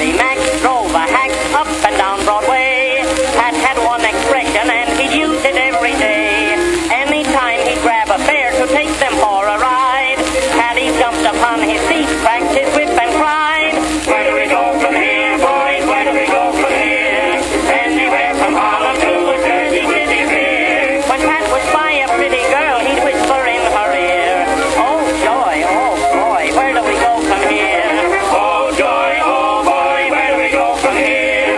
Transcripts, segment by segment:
Paddy Mac drove a hack up and down Broadway. Pat had one expression and he'd use it every day. Anytime he'd grab a fare to take them for a ride, Paddy jumped upon his seat, cracked his whip and cried, "Where do we go from here, boys? Where do we go from here? Anywhere from Harlem to a Jersey City pier." When Pat would spy a pretty girl, he'd whisper in her ear, "Oh joy, oh boy, where do we go from here? Oh joy, oh boy, where do we go from here?"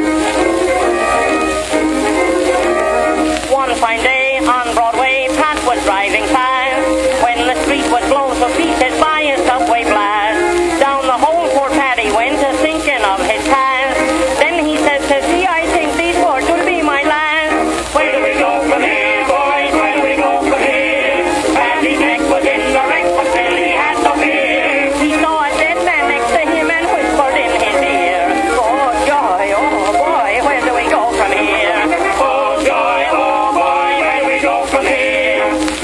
One fine day on Broadway, Pat was driving fast when the street would blow to pieces by a subway blast. Down the hole poor Paddy went, a thinking of his past. Then he said, "See, I think these words will be my last. Where do we go from here, boys? Where do we go from here?" Paddy's neck was in the wreck, but still he had no fear. He saw a dead man next to him and whispered in his ear, "Oh joy, oh boy, where do we go from here? Oh joy, oh boy, where do we go from here?"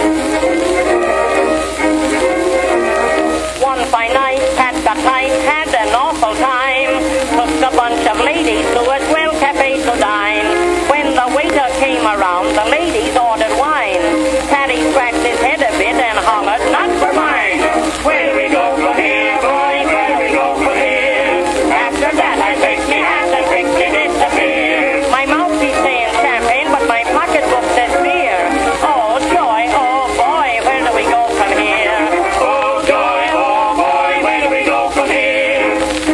One fine night, Pat got tight, had an awful time. Took a bunch of ladies to a swell cafe to dine. When the waiter came around, the ladies ordered wine. Paddy scratched his head a bit and hollered, "Not for mine." Where do we go from here, boys? Where do we go from here? After that, I picked me hat and quickly disappeared. My mouth is saying champagne, but my pocketbook says beer. Oh joy, oh boy, where do we go from here? Oh joy, oh boy, where do we go from here?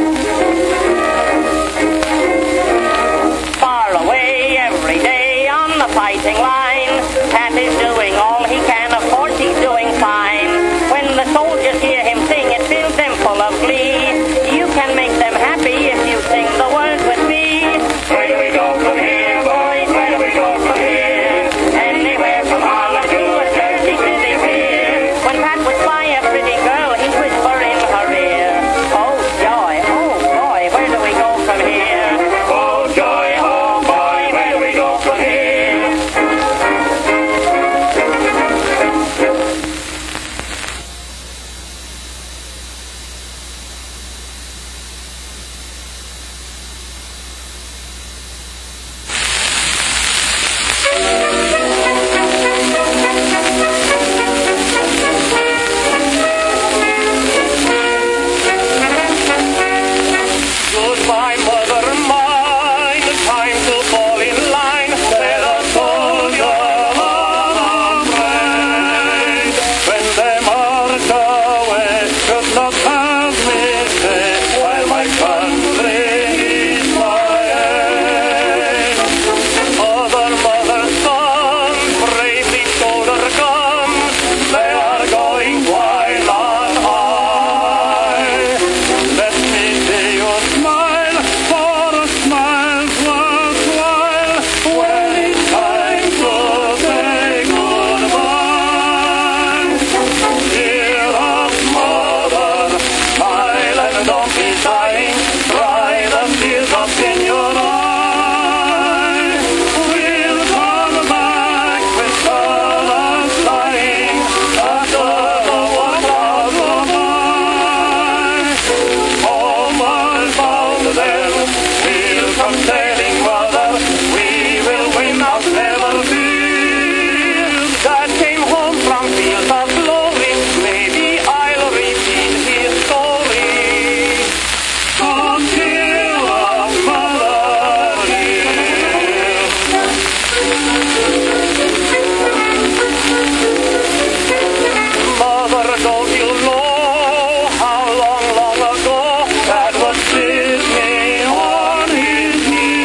Far away every day on the fighting line, Pat is doing all he can, of course he's doing fine. When the soldiers hear him sing, it fills them full of glee. You can make them happy if you sing the words with me. Where do we go from here, boys? Where do we go from here? Anywhere from Harlem to a Jersey City pier. When Pat would spy a pretty girl, he'd whisper in her ear, "Oh joy, oh boy, where do we go from here? Oh joy, oh boy, where do we go from here?" Goodbye, mother mine, time to fall in line. Let us soldier afraid. When they march away, should not have me stay, while my country is my aim. Other mother's sons bravely shoulder guns. They are going wild on high. Let me see you smile, for a smile's worthwhile when it's time to say goodbye. Dear us, mother, smile and don't be dying. Dry the tears up in your eye. We'll come back with colors flying after the war clouds go by. Homeward bound then, we'll come sailing, mother. We will win out never field. Dad came home from fields of glory. Maybe I'll repeat his story. So cheer up, mother dear. Mother, don't you know how long, long ago Dad would sit me on his knee?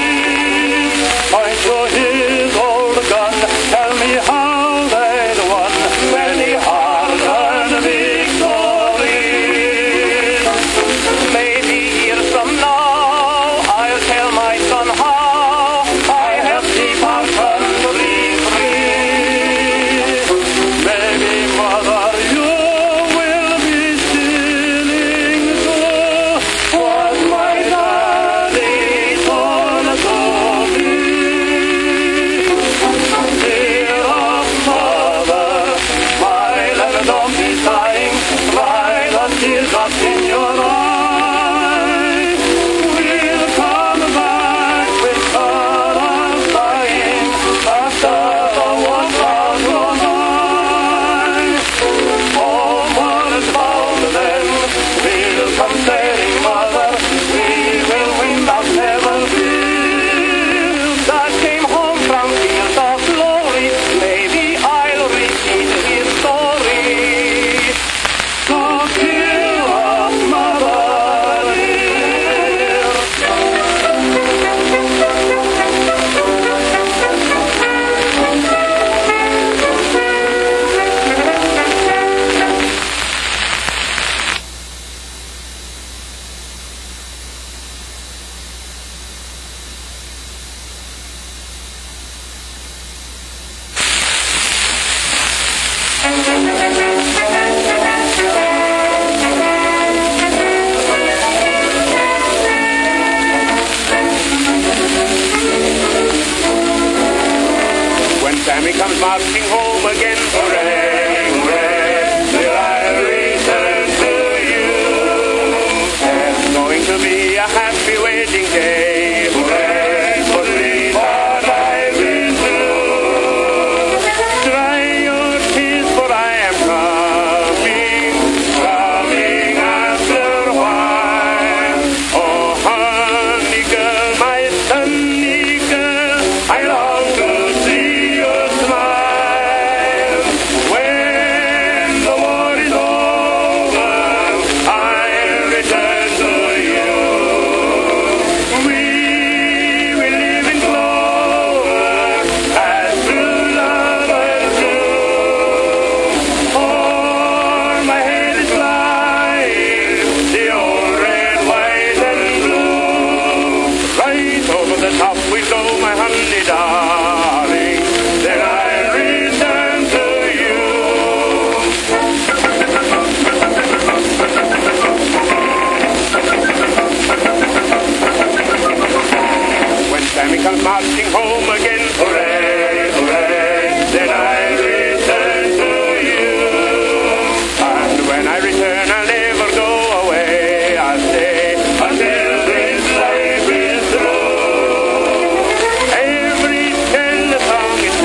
comes marching home again. Hooray, hooray, will I return to you? There's going to be a happy wedding day. Hooray, for sweetheart I will do. Dry your tears, for I am coming after a while. Oh, honey girl, my sunny girl, I long to see you smile. When the war is over, I'll return to you. We will live in clover as true lovers do. Oh, my head is flying, the old red, white, and blue. Right over the top we go, my honey darling, then I'll return to you. When Sammy comes marching home again, hooray, hooray, then I'll return to you. And when I return, I'll never go away. I'll stay until this life is through. Every tender song is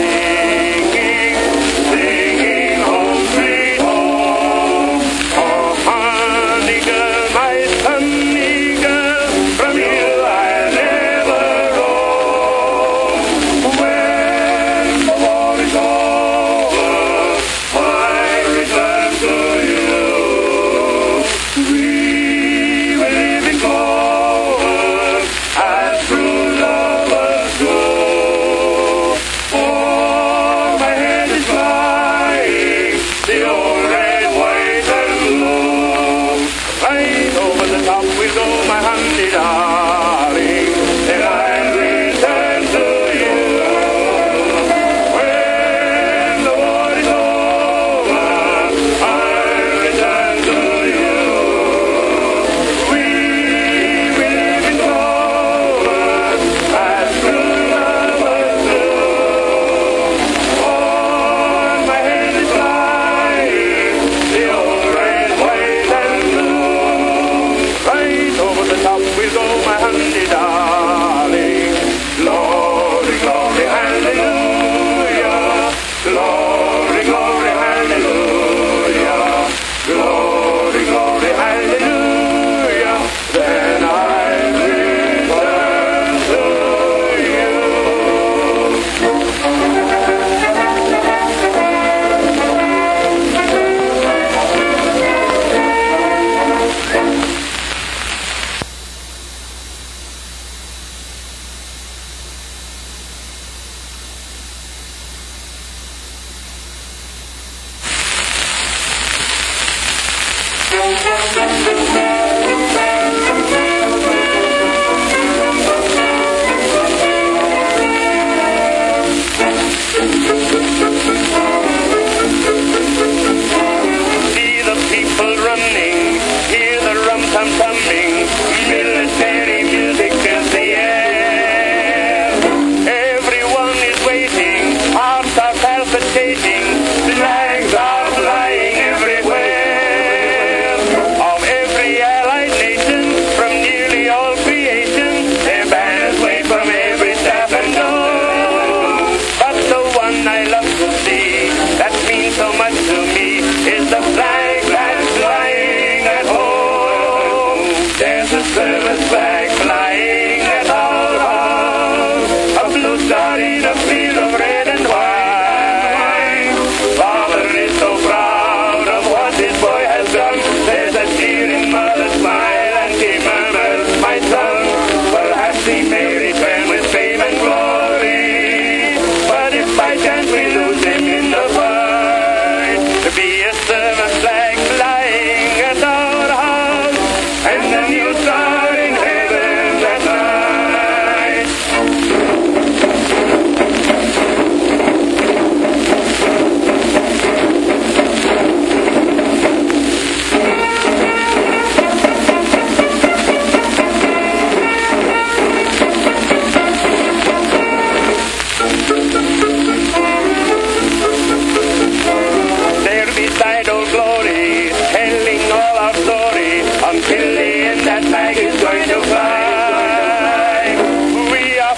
singing home sweet home. Oh, honey girl, my sunny girl, from you I'll never roam. When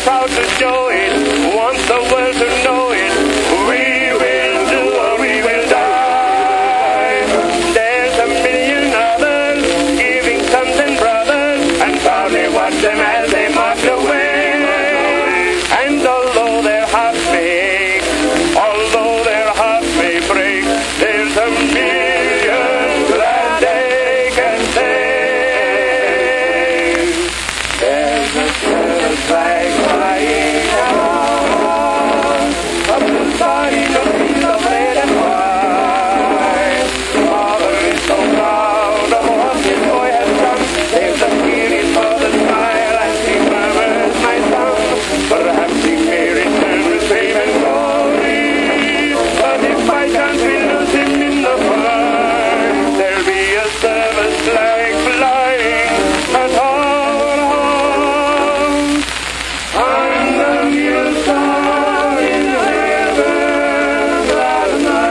proud to show it, want the world to know it. We will do or we will die. There's a million others giving sons and brothers, and proudly watch them as they march away. And although their hearts may ache, although their hearts may break, there's a million that they can save. There's a silver flag flying out of the starting of the red and white. Father is so proud of what his boy has done. There's a feeling for the smile and he murmurs, my son. Perhaps he may return with fame and glory, but if by chance we lose him in the fire, there'll be a service flag flying at our house. On the new star in heaven that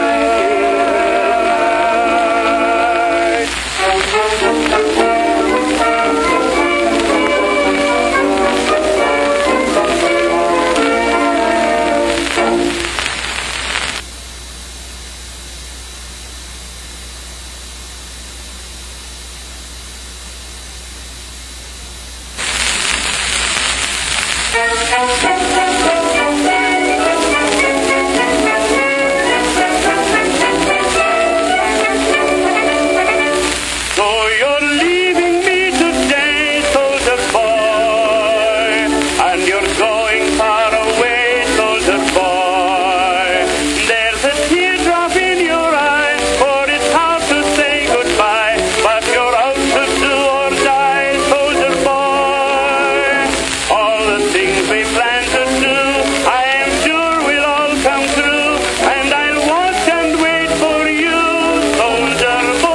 So you're leaving me today, soldier boy, and you're going far away, soldier boy. There's a teardrop in your eye, for it's hard to say goodbye, but you're out to do or die, soldier boy. All the things we plan to do, I am sure will all come true, and I'll watch and wait for you, soldier boy.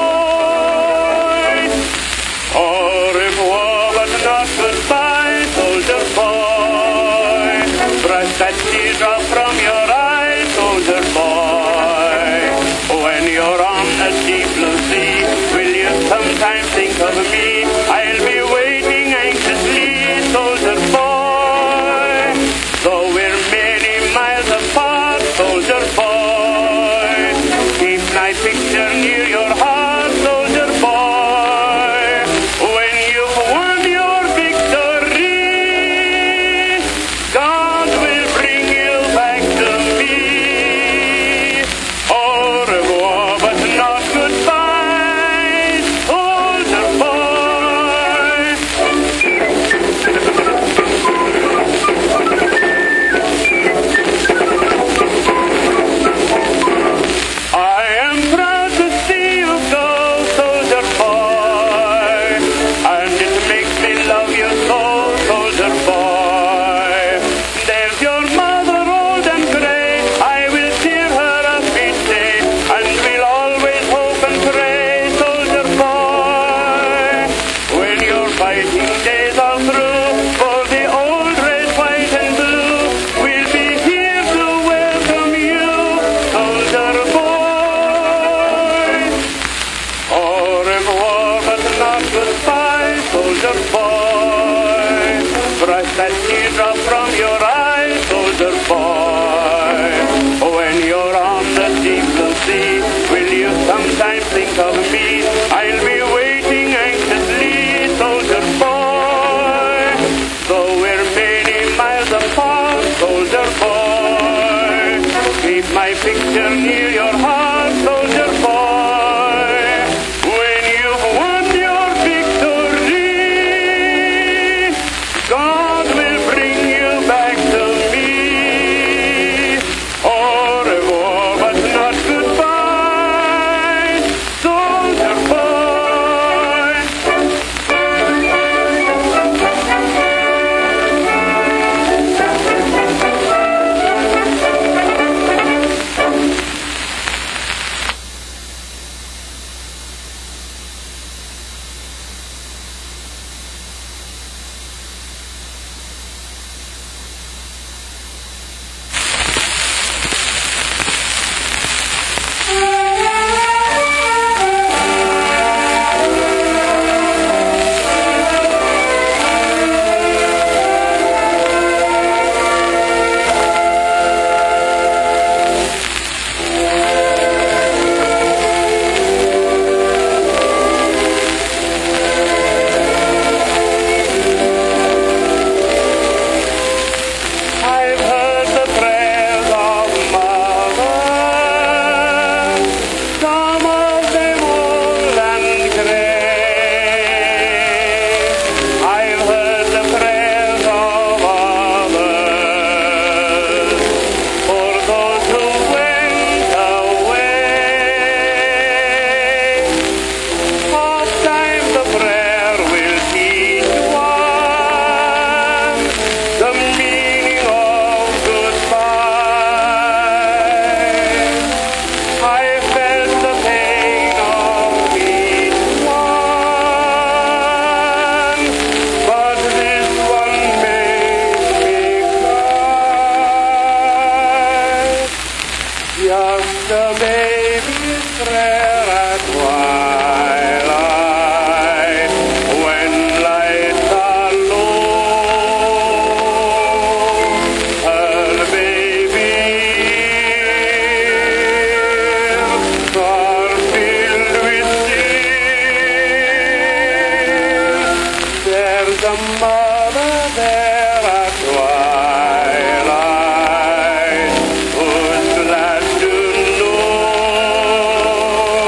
Au revoir, but not goodbye, soldier boy. Brush that teardrop from your eye, soldier boy. When you're on the deep blue sea, will you sometimes think of me? I'll be waiting anxiously, soldier boy. Though we're many miles apart, soldier boy, keep my picture near your heart, soldier boy. When you've won your victory, God will bring you back to me. Au revoir, but not goodbye, soldier boy. I am proud to see you go, soldier boy, and it makes me love you so, soldier boy. There's your mother old and grey, I will cheer her up each day, and we'll always hope and pray, soldier boy. When your fighting days are through, for the old red, white and blue, we'll be here to welcome you, soldier boy. Au revoir, but not goodbye, soldier boy. Brush that teardrop from your eye, soldier boy. When you're on the deep blue sea, will you sometimes think of me? I'll be waiting anxiously, soldier boy. Though we're many miles apart, soldier boy, keep my picture near your heart, soldier boy. When you've won your victory, God will bring you back to there at twilight, when lights are low, her baby ears are filled with tears. There's a mother there at twilight who's glad to know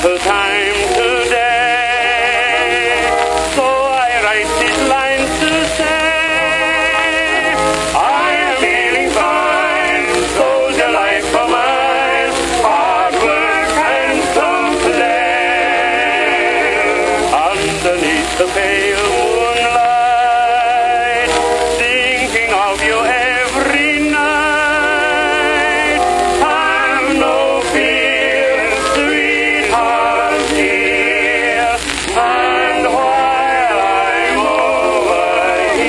little time today. So I write these lines to say, I am feeling fine, so's the life of mine, hard work and some play. Underneath the pale moonlight, thinking of you every night. I've no fear, sweetheart dear, and while I'm over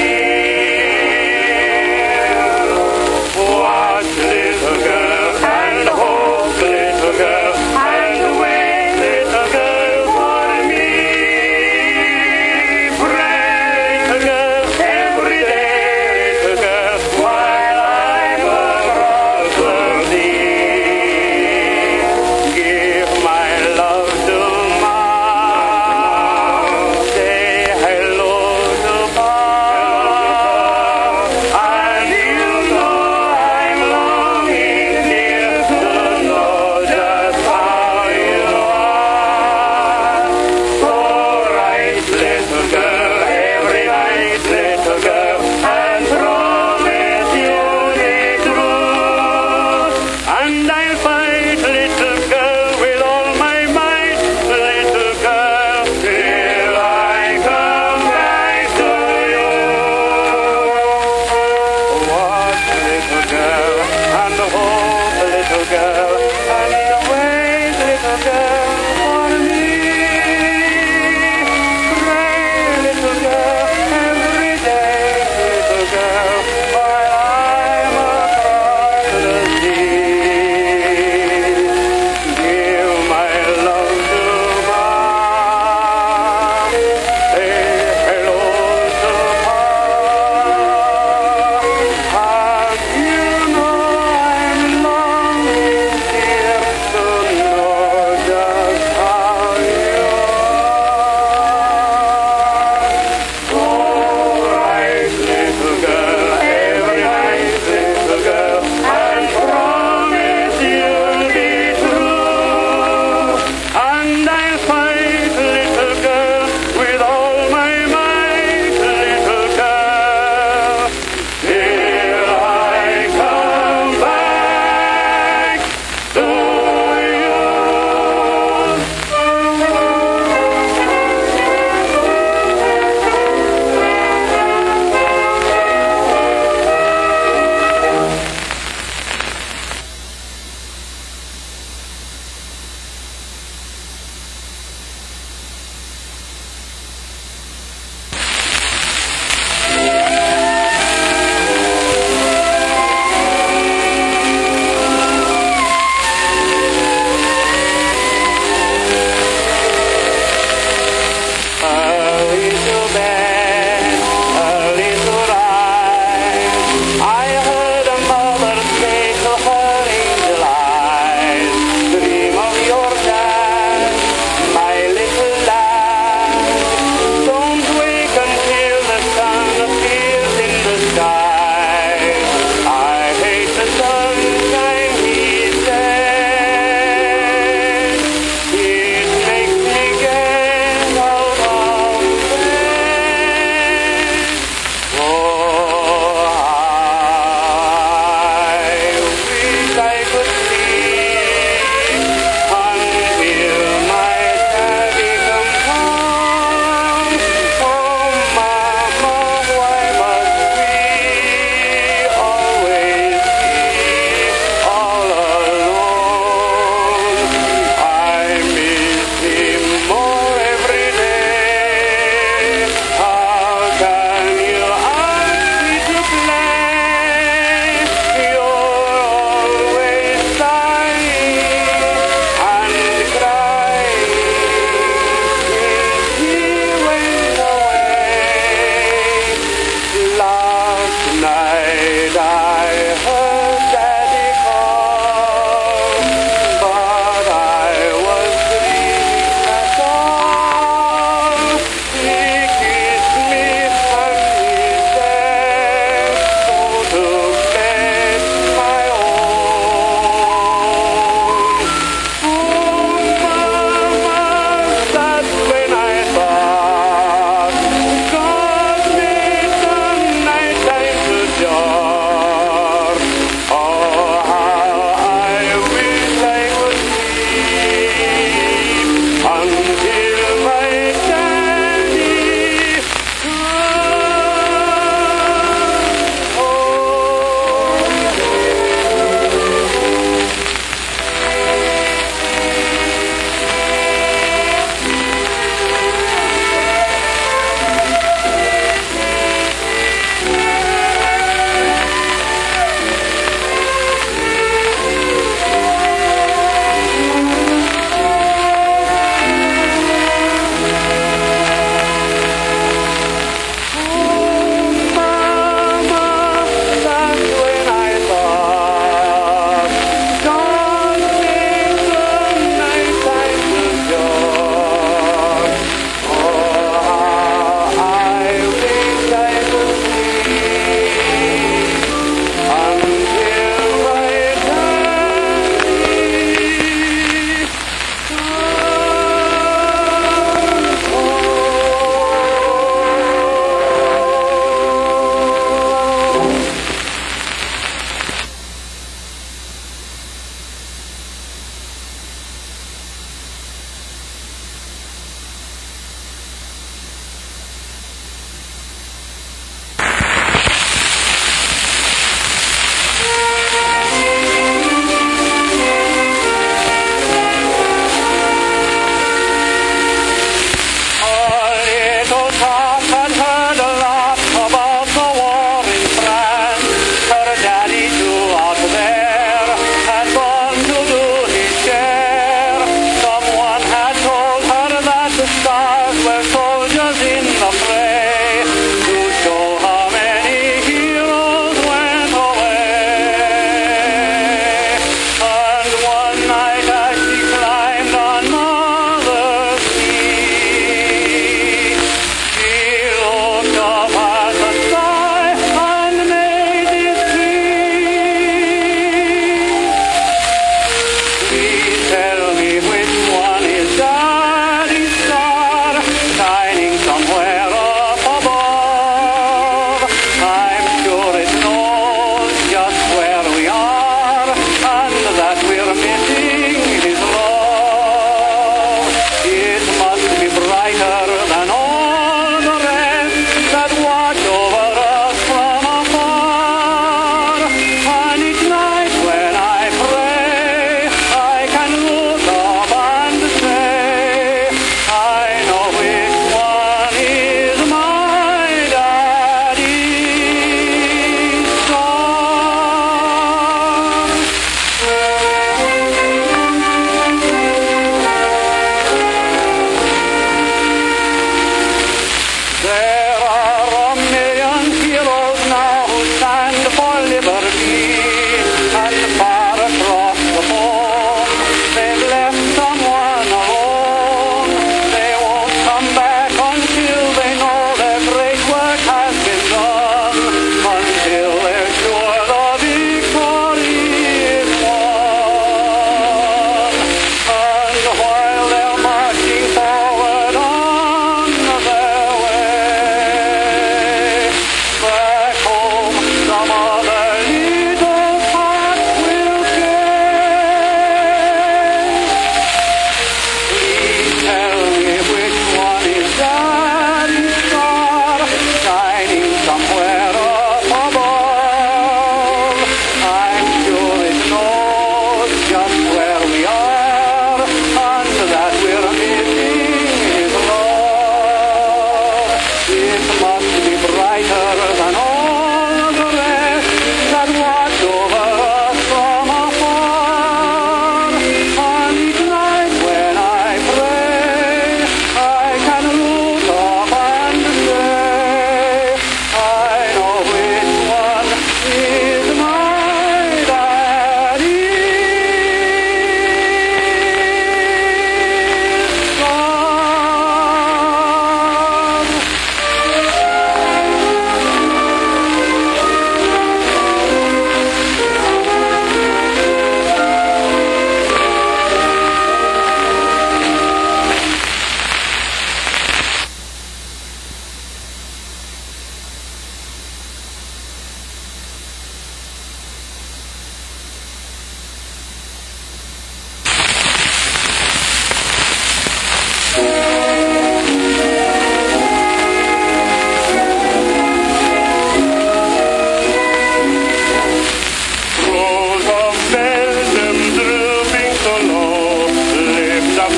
here, watch little girl and hope little girl and wait little girl for me. Pray little girl every day, little girl, while I'm across the sea. Give my love to Mom, say hello to Pop, and you know I'm longing, dear, to know just how you are. So write, little girl, every night, little girl, and promise you'll be true. And I'll fight, little girl, with all my might, little girl, till I come back to you. Watch, little girl, and hope, little girl, and wait, little girl, for me. Pray, little girl, every day, little girl, while I'm across the sea. Give my love to Mom, say hello to Pop, and you know I'm longing, dear, to know just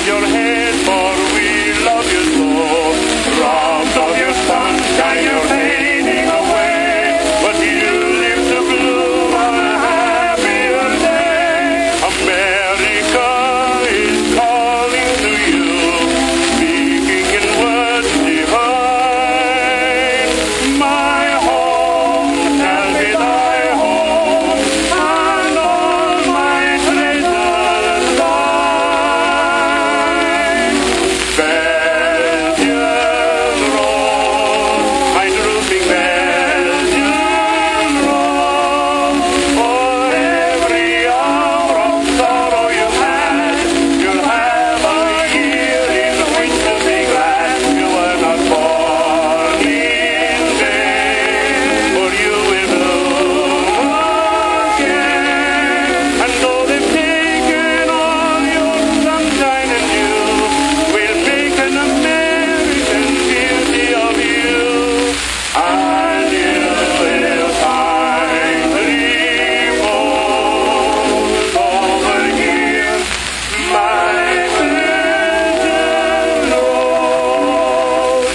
your head, for we love you so. Robbed of your sunshine, you're fading away, but you live to bloom on a happier day. America is calling to you, speaking in words divine. My home shall be thy home, and all my treasures thine. Belgian rose, my drooping Belgian rose, for every hour of sorrow you had, you'll have a year in which to be glad. You were not born in vain, for you will bloom again. And though they've taken all your sunshine and you, we'll make an American beauty of you. And you will find repose over here, my Belgian rose.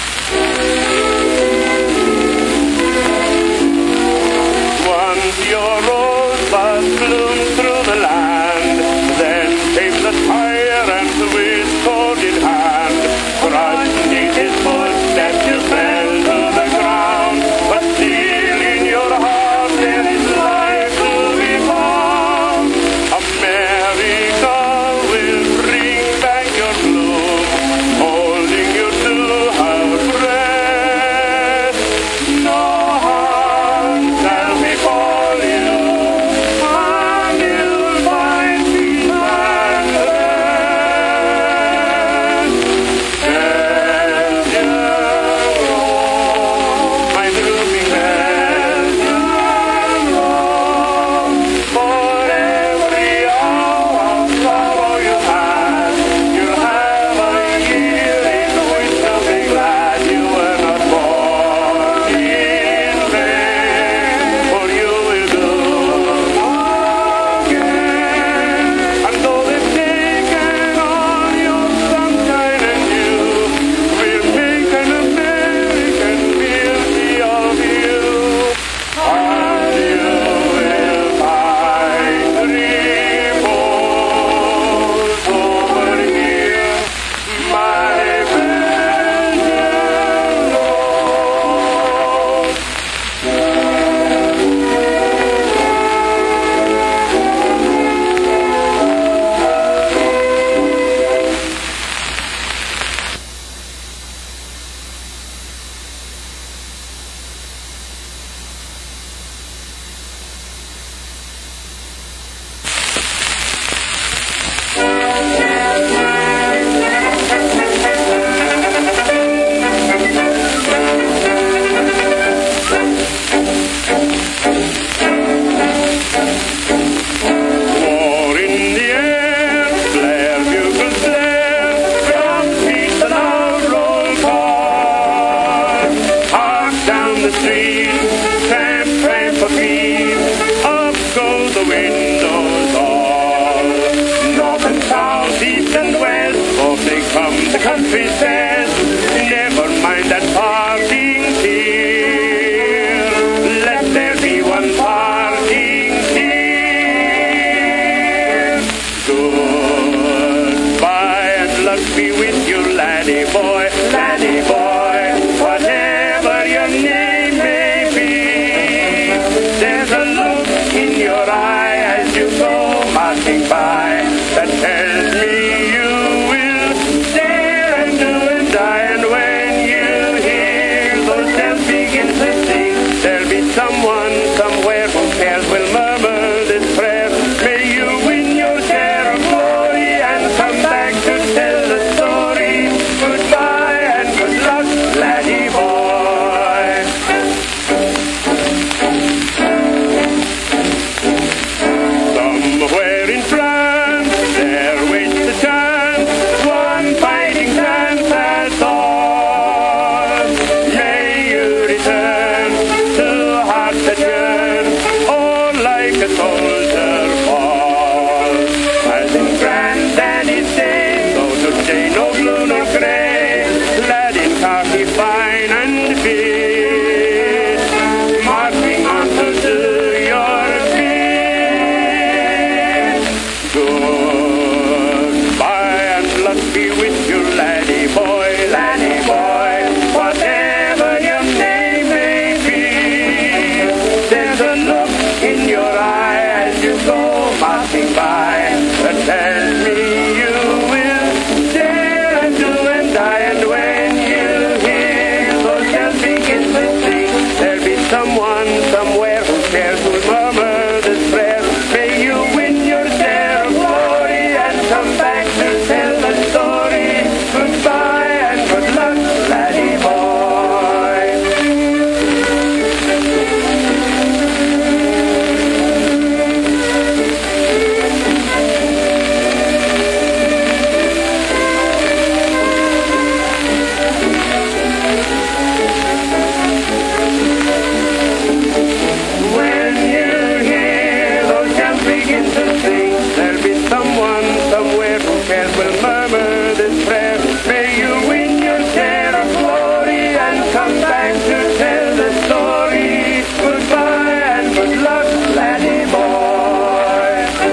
Once your rosebud bloomed through the land, then came the tyrant with sword in hand. Crushing his footsteps, you fell to the ground, but still in your heart there is life to be found. America will bring back your bloom, holding you to her breast. No harm shall befall you, and you'll find peace and rest. Belgian rose, my drooping Belgian rose, for every hour of sorrow you had, you'll have a year in which to be glad. You were not born in vain, for you will bloom again. And though they've taken all your sunshine and you, we'll make an American beauty of you. And you will find repose over here, my Belgian rose. War in the air, flare bugles flare, from peace and our roll call. Hark down the street, tramp, tramp for peace, up go the windows all. North and south, east and west, off they come, the country says, never mind that parting tear, let there be one parting tear. Goodbye and luck be with you, laddie boy, whatever your name may be. There's a look in your eye as you go marching by that tells me you will dare and do and die. And when you hear those bells begin to sing, there'll be someone somewhere who cares will murmur this prayer. May you win your share of glory and come back to tell the story. Goodbye and good luck grey, clad in khaki fine and fit, marching on to do your bit. Goodbye and luck be with you, laddie boy, whatever your name may be. There's a look in your eye as you go marching by that tells me you will dare and do and die. And when you hear those bells begin to sing, there'll be someone somewhere who cares, who'll murmur this prayer. May you win your share of glory and come back to tell the story. Goodbye and good luck, laddie boy. When you hear those bells begin to sing, there'll be someone somewhere who cares, will murmur this prayer. May you win your share of glory and come back to tell the story. Goodbye and good luck, laddie boy.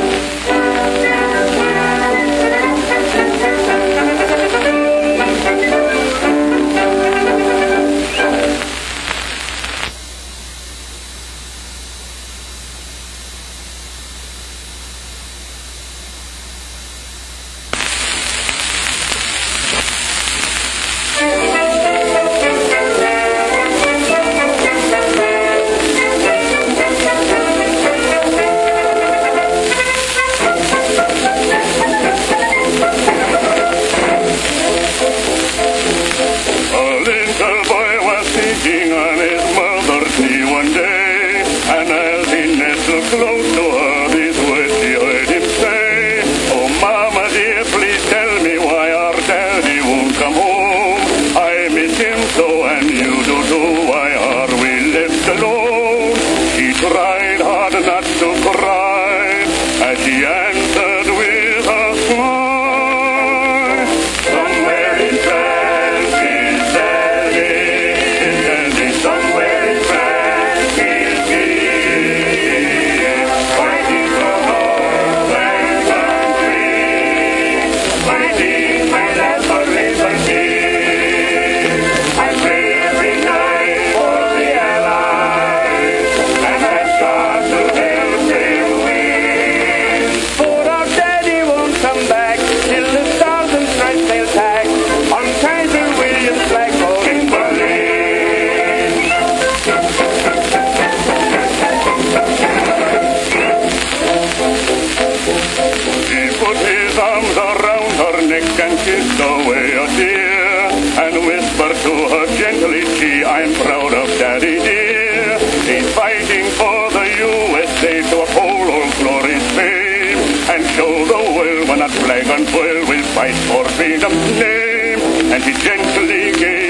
A little boy was sitting on his mother's knee one day, and as he nestled close to her, these words she heard him say, "Oh, Mama dear, please tell me why our daddy won't come home. I miss him so, and you do too. Why are we left alone?" She tried hard not to cry as she answered with a smile, "Somewhere in France is Daddy, somewhere in France is he, fighting for home and country, fighting my lad for liberty. I pray every night for the Allies, and ask God to help them win. For our daddy won't come back till the stars and stripes they'll tag on Kaiser William's flagpole in Berlin." He put his arms around her neck and kissed away a tear, and whispered to her gently, "Gee, I'm proud of Daddy dear. He's fighting for the USA to uphold Old Glory's fame, and show the world when that flag unfurled will fight for freedom's name." And he gently gave